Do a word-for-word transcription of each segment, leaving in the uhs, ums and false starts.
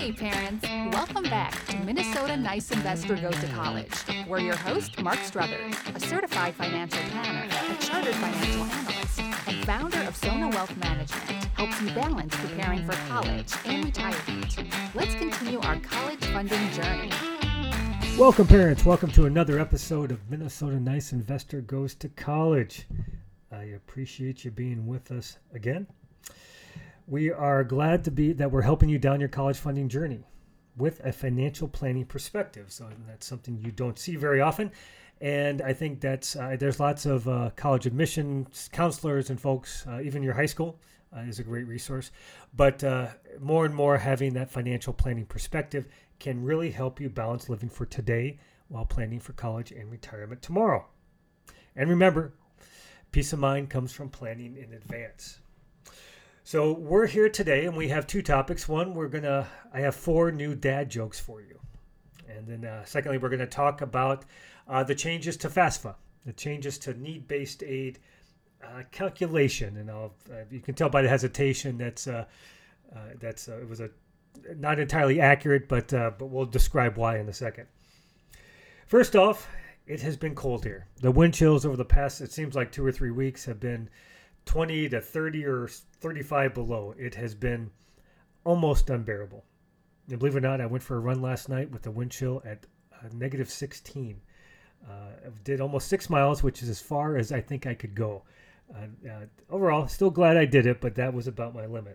Hey parents, welcome back to Minnesota Nice Investor Goes to College. We're your host, Mark Struthers, a certified financial planner, a chartered financial analyst, and founder of Sona Wealth Management, helps you balance preparing for college and retirement. Let's continue our college funding journey. Welcome parents, welcome to another episode of Minnesota Nice Investor Goes to College. I appreciate you being with us again. We are glad to be that we're helping you down your college funding journey with a financial planning perspective. So that's something you don't see very often. And I think that's uh, there's lots of uh, college admissions counselors and folks, uh, even your high school uh, is a great resource. But uh, more and more having that financial planning perspective can really help you balance living for today while planning for college and retirement tomorrow. And remember, peace of mind comes from planning in advance. So we're here today and we have two topics. One, we're going to, I have four new dad jokes for you. And then uh, secondly, we're going to talk about uh, the changes to FAFSA, the changes to need-based aid uh, calculation. And I'll, uh, you can tell by the hesitation that's, uh, uh, that's uh, it was a not entirely accurate, but, uh, but we'll describe why in a second. First off, it has been cold here. The wind chills over the past, it seems like two or three weeks have been twenty to thirty or thirty-five below. It has been almost unbearable. And believe it or not, I went for a run last night with the wind chill at uh, negative sixteen. Uh, I did almost six miles, which is as far as I think I could go. Uh, uh, overall, still glad I did it, but that was about my limit.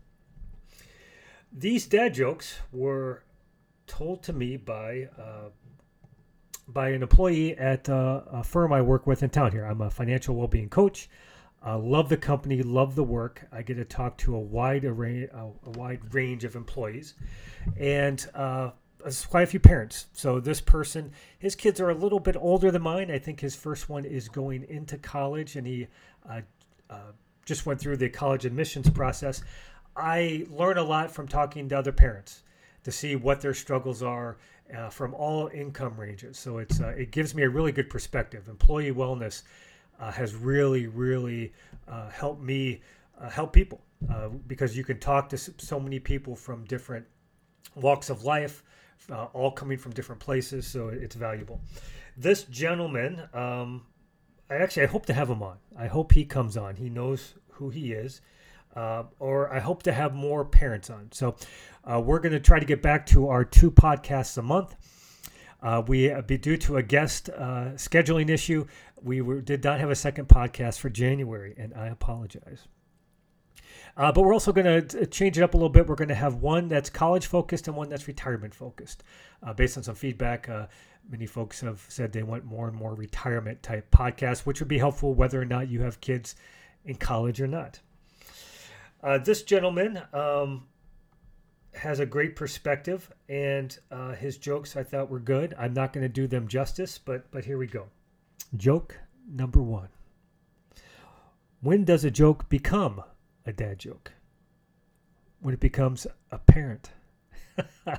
These dad jokes were told to me by uh, by an employee at uh, a firm I work with in town here. I'm a financial well-being coach. Uh, love the company, love the work. I get to talk to a wide array, uh, a wide range of employees, and uh, there's quite a few parents. So this person, his kids are a little bit older than mine. I think his first one is going into college, and he uh, uh, just went through the college admissions process. I learn a lot from talking to other parents to see what their struggles are uh, from all income ranges. So it's uh, it gives me a really good perspective. Employee wellness Uh, has really, really uh, helped me uh, help people uh, because you can talk to so many people from different walks of life, uh, all coming from different places, so it's valuable. This gentleman, um, I actually, I hope to have him on. I hope he comes on. He knows who he is, uh, or I hope to have more parents on. So uh, we're going to try to get back to our two podcasts a month. Uh, we, uh, be due to a guest uh, scheduling issue, we were, did not have a second podcast for January, and I apologize. Uh, but we're also going to change it up a little bit. We're going to have one that's college-focused and one that's retirement-focused. Uh, based on some feedback, uh, many folks have said they want more and more retirement-type podcasts, which would be helpful whether or not you have kids in college or not. Uh, this gentleman um, has a great perspective, and uh, his jokes I thought were good. I'm not going to do them justice, but but here we go. Joke number one. When does a joke become a dad joke? When it becomes apparent. uh,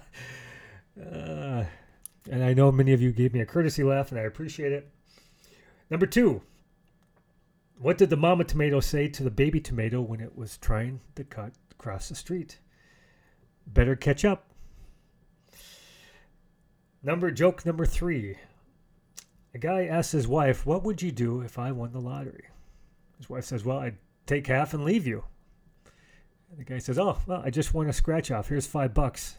and I know many of you gave me a courtesy laugh, and I appreciate it. Number two. What did the mama tomato say to the baby tomato when it was trying to cut across the street? Better catch up. Number joke number three. A guy asks his wife, "What would you do if I won the lottery?" His wife says, "Well, I'd take half and leave you." And the guy says, "Oh, well, I just won a scratch off. Here's five bucks."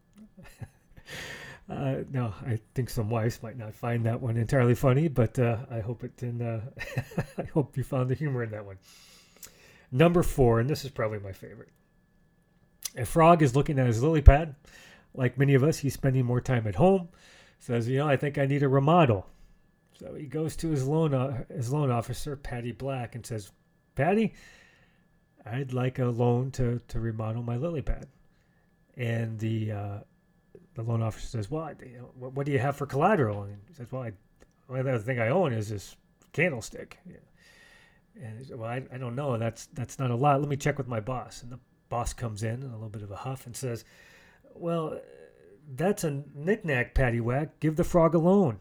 uh, now, I think some wives might not find that one entirely funny, but uh, I hope it didn't. Uh, I hope you found the humor in that one. Number four, and this is probably my favorite. A frog is looking at his lily pad. Like many of us, he's spending more time at home. Says, you know, I think I need a remodel. So he goes to his loan uh, his loan officer, Patty Black, and says, "Patty, I'd like a loan to, to remodel my lily pad." And the uh, the loan officer says, "Well, I, you know, what, what do you have for collateral?" And he says, "Well, I, the only other thing I own is this candlestick." Yeah. And he said, "Well, I, I don't know. That's that's not a lot. Let me check with my boss." And the boss comes in in a little bit of a huff and says, "Well, that's a knick-knack, paddywhack. Give the frog a loan."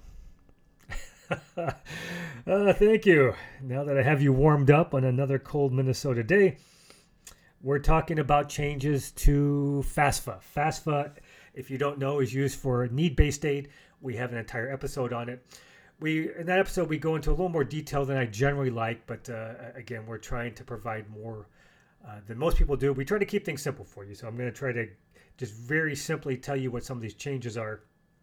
uh, thank you. Now that I have you warmed up on another cold Minnesota day, we're talking about changes to FAFSA. FAFSA, if you don't know, is used for need-based aid. We have an entire episode on it. We in that episode, we go into a little more detail than I generally like, but uh, again, we're trying to provide more uh, than most people do. We try to keep things simple for you, so I'm going to try to just very simply tell you what some of these changes are.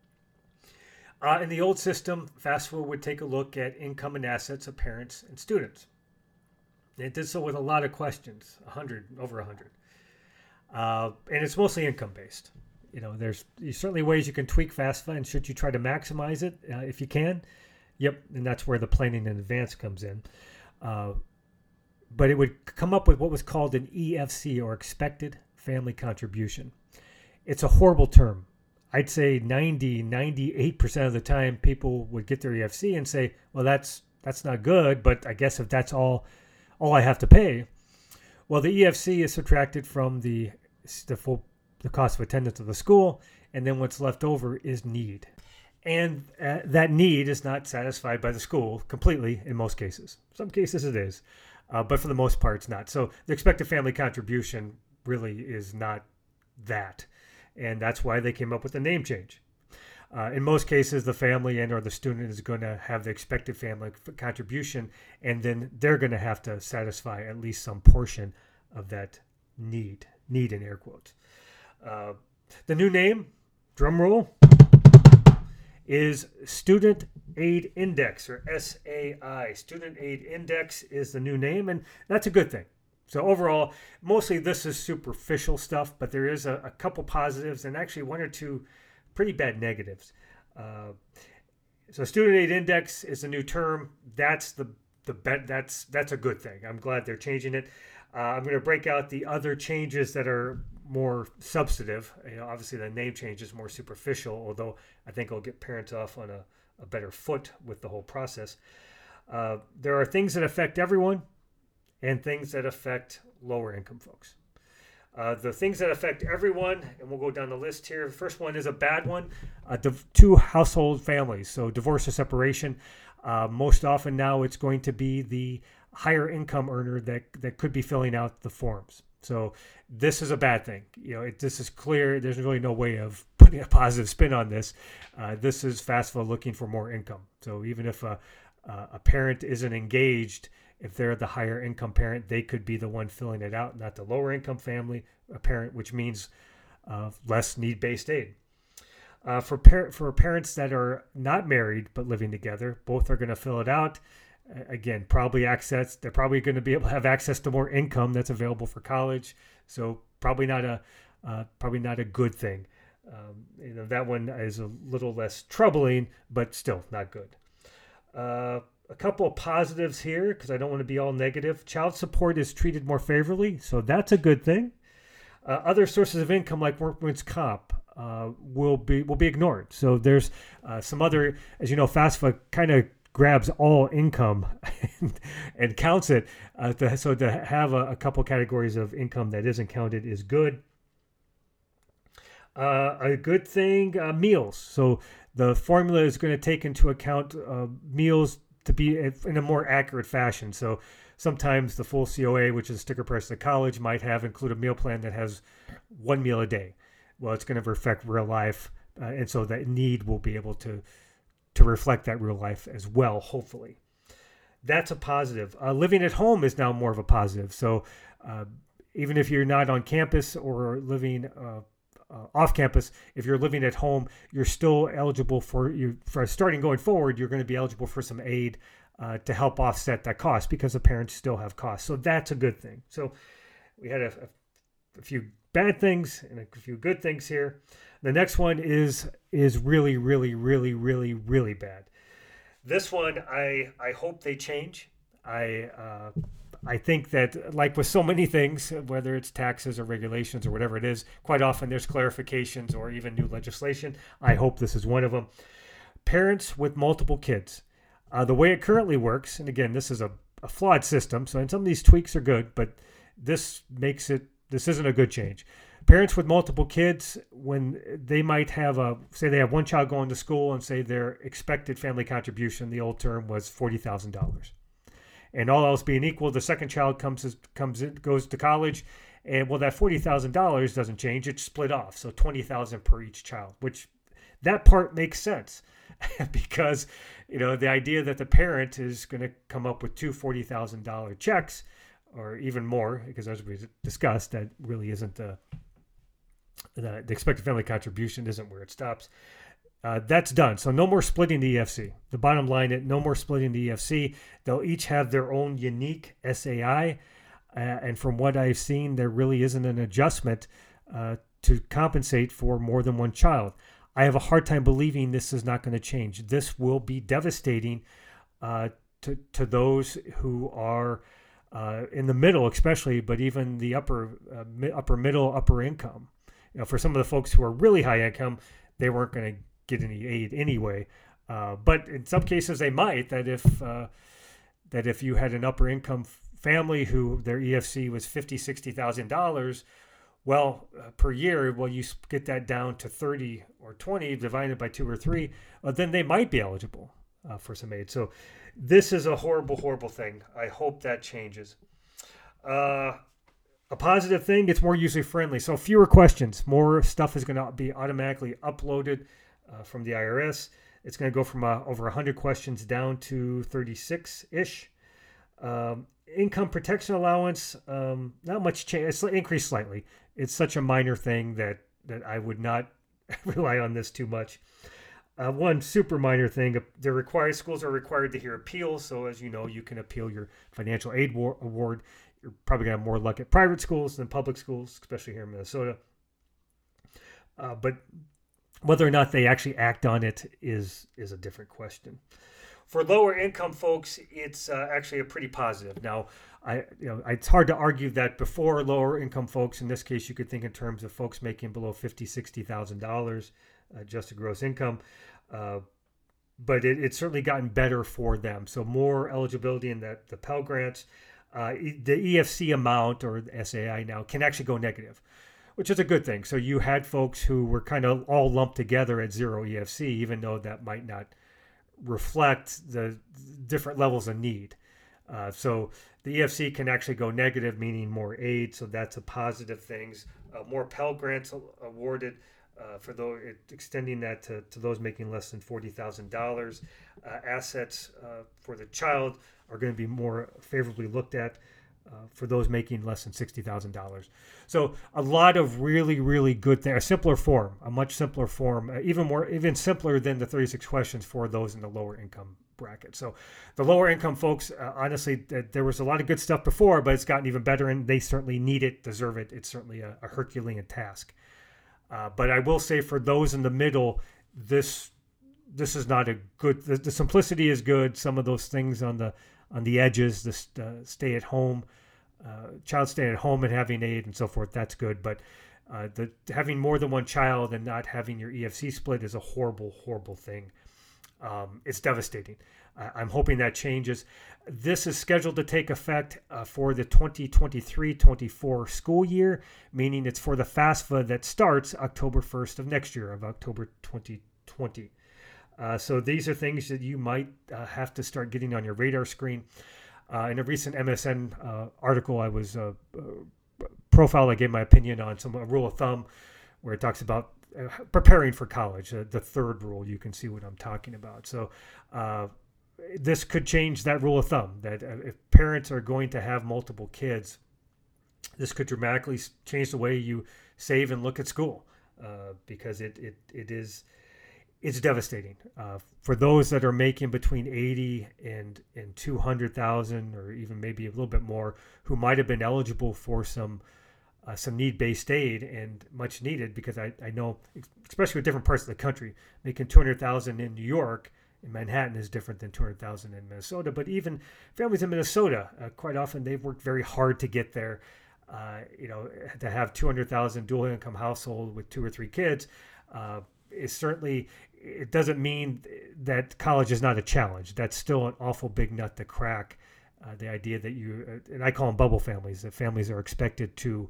Uh, in the old system, FAFSA would take a look at income and assets of parents and students. It did so with a lot of questions, one hundred, over one hundred. Uh, and it's mostly income-based. You know, there's, there's certainly ways you can tweak FAFSA, and should you try to maximize it uh, if you can? Yep, and that's where the planning in advance comes in. Uh, but it would come up with what was called an E F C, or expected family contribution. It's a horrible term. I'd say ninety, ninety-eight percent of the time people would get their E F C and say, well, that's that's not good, but I guess if that's all all I have to pay. Well, the E F C is subtracted from the the full the cost of attendance of the school, and then what's left over is need. And uh, that need is not satisfied by the school completely in most cases. Some cases it is, uh, but for the most part it's not. So the expected family contribution really is not that. And that's why they came up with the name change. Uh, in most cases, the family and or the student is going to have the expected family contribution, and then they're going to have to satisfy at least some portion of that need, need in air quotes. Uh, the new name, drum roll, is Student Aid Index, or S A I. Student Aid Index is the new name, and that's a good thing. So overall, mostly this is superficial stuff, but there is a, a couple positives and actually one or two pretty bad negatives. Uh, so Student Aid Index is a new term. That's the the bet. That's that's a good thing. I'm glad they're changing it. Uh, I'm going to break out the other changes that are more substantive. You know, obviously the name change is more superficial, although I think it'll get parents off on a, a better foot with the whole process. Uh, there are things that affect everyone, and things that affect lower income folks. Uh, the things that affect everyone, and we'll go down the list here. The first one is a bad one, uh, div- two household families, so divorce or separation. Uh, most often now it's going to be the higher income earner that, that could be filling out the forms. So this is a bad thing. You know, it, this is clear. There's really no way of putting a positive spin on this. Uh, this is FAFSA looking for more income. So even if a, a parent isn't engaged, if they're the higher income parent, they could be the one filling it out, not the lower income family a parent, which means uh, less need-based aid. Uh, for par- for parents that are not married but living together, both are going to fill it out. Uh, again, probably access. They're probably going to be able to have access to more income that's available for college. So probably not a uh, probably not a good thing. Um, you know, that one is a little less troubling, but still not good. Uh, A couple of positives here, because I don't want to be all negative. Child support is treated more favorably, so that's a good thing. Uh, other sources of income, like workman's comp, uh, will be will be ignored. So there's uh, some other, as you know, FAFSA kind of grabs all income and, and counts it. Uh, to, so to have a, a couple categories of income that isn't counted is good. Uh, a good thing, uh, meals. So the formula is going to take into account uh, meals to be in a more accurate fashion. So sometimes the full C O A, which is a sticker price of the college, might have include a meal plan that has one meal a day. Well, it's going to reflect real life, uh, and so that need will be able to to reflect that real life as well, hopefully. That's a positive. Uh, living at home is now more of a positive. So uh, even if you're not on campus or living uh, Uh, off campus, if you're living at home, you're still eligible for you for starting going forward. You're going to be eligible for some aid uh, to help offset that cost, because the parents still have costs. So that's a good thing. So we had a, a, a few bad things and a few good things here. The next one is is really, really, really, really, really bad. This one, I I hope they change. I. Uh, I think that, like with so many things, whether it's taxes or regulations or whatever it is, quite often there's clarifications or even new legislation. I hope this is one of them. Parents with multiple kids. Uh, the way it currently works, and again, this is a, a flawed system, so and some of these tweaks are good, but this makes it, this isn't a good change. Parents with multiple kids, when they might have a, say they have one child going to school, and say their expected family contribution, the old term, was forty thousand dollars. And all else being equal, the second child comes comes in, goes to college, And well, that forty thousand dollars doesn't change. It's split off. So twenty thousand dollars per each child, which that part makes sense because, you know, the idea that the parent is going to come up with two forty thousand dollars checks or even more, because as we discussed, that really isn't the, the, the expected family contribution isn't where it stops. Uh, that's done. So no more splitting the E F C. The bottom line, it no more splitting the E F C. They'll each have their own unique S A I. Uh, and from what I've seen, there really isn't an adjustment uh, to compensate for more than one child. I have a hard time believing this is not going to change. This will be devastating uh, to, to those who are uh, in the middle, especially, but even the upper, uh, mi- upper middle, upper income. You know, for some of the folks who are really high income, they weren't going to get any aid anyway. Uh, but in some cases, they might. That if uh, that if you had an upper income family who their E F C was fifty thousand dollars, sixty thousand dollars, well, uh, per year, well, you get that down to thirty or twenty divided by two or three, uh, then they might be eligible uh, for some aid. So this is a horrible, horrible thing. I hope that changes. Uh, a positive thing, it's more user friendly. So fewer questions, more stuff is going to be automatically uploaded uh, from the I R S. It's going to go from uh, over one hundred questions down to thirty-six-ish. Um, income protection allowance, um, not much change. It's increased slightly. It's such a minor thing that, that I would not rely on this too much. Uh, one super minor thing, they're required, schools are required to hear appeals. So as you know, you can appeal your financial aid war, award. You're probably going to have more luck at private schools than public schools, especially here in Minnesota. Uh, but whether or not they actually act on it is, is a different question. For lower income folks, it's uh, actually a pretty positive. Now, I you know it's hard to argue that before lower income folks, in this case, you could think in terms of folks making below fifty thousand dollars, sixty thousand dollars adjusted gross income, uh, but it, it's certainly gotten better for them. So more eligibility in that the Pell Grants, uh, the E F C amount or the S A I now can actually go negative, which is a good thing. So you had folks who were kind of all lumped together at zero E F C, even though that might not reflect the different levels of need. Uh, so the E F C can actually go negative, meaning more aid. So that's a positive thing. Uh, more Pell Grants awarded uh, for those, extending that to, to those making less than forty thousand dollars. Uh, assets uh, for the child are going to be more favorably looked at uh, for those making less than sixty thousand dollars. So a lot of really, really good things. A simpler form, a much simpler form, uh, even more, even simpler than the thirty-six questions for those in the lower income bracket. So the lower income folks, uh, honestly, th- there was a lot of good stuff before, but it's gotten even better, and they certainly need it, deserve it. It's certainly a, a Herculean task. Uh, but I will say for those in the middle, this this is not a good. The, the simplicity is good. Some of those things on the on the edges, the uh, stay at home. Uh, child staying at home and having aid and so forth, that's good. But uh, the having more than one child and not having your E F C split is a horrible, horrible thing. Um, it's devastating. Uh, I'm hoping that changes. This is scheduled to take effect uh, for the twenty twenty-three twenty-four school year, meaning it's for the FAFSA that starts October first of next year, of October twenty twenty. Uh, so these are things that you might uh, have to start getting on your radar screen. Uh, in a recent M S N uh, article, I was uh, uh, profiled. I gave my opinion on some a rule of thumb where it talks about uh, preparing for college. Uh, the third rule, you can see what I'm talking about. So uh, this could change that rule of thumb, that uh, if parents are going to have multiple kids, this could dramatically change the way you save and look at school uh, because it, it, it is... It's devastating uh, for those that are making between eighty and and two hundred thousand, or even maybe a little bit more, who might have been eligible for some uh, some need-based aid and much needed. Because I, I know, especially with different parts of the country, making two hundred thousand in New York, in Manhattan, is different than two hundred thousand in Minnesota. But even families in Minnesota, uh, quite often they've worked very hard to get there. Uh, you know, to have two hundred thousand dual income household with two or three kids uh, is certainly. It doesn't mean that college is not a challenge. That's still an awful big nut to crack. Uh, the idea that you, and I call them bubble families, that families are expected to,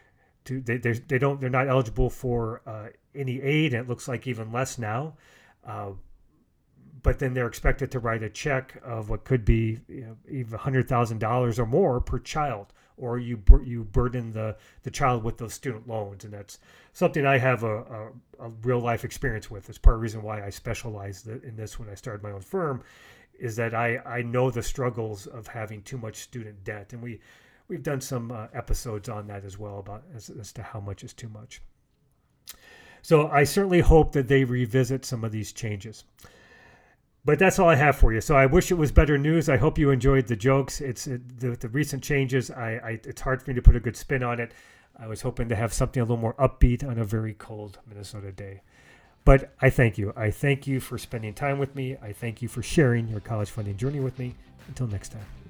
to they they don't they're not eligible for uh, any aid, and it looks like even less now. Uh, but then they're expected to write a check of what could be, you know, even one hundred thousand dollars or more per child or you bur- you burden the, the child with those student loans. And that's something I have a, a, a real life experience with. It's part of the reason why I specialized in this when I started my own firm, is that I, I know the struggles of having too much student debt. And we, we've done some uh, episodes on that as well, about as, as to how much is too much. So I certainly hope that they revisit some of these changes. But that's all I have for you. So I wish it was better news. I hope you enjoyed the jokes. It's it, the, the recent changes. I, I it's hard for me to put a good spin on it. I was hoping to have something a little more upbeat on a very cold Minnesota day. But I thank you. I thank you for spending time with me. I thank you for sharing your college funding journey with me. Until next time.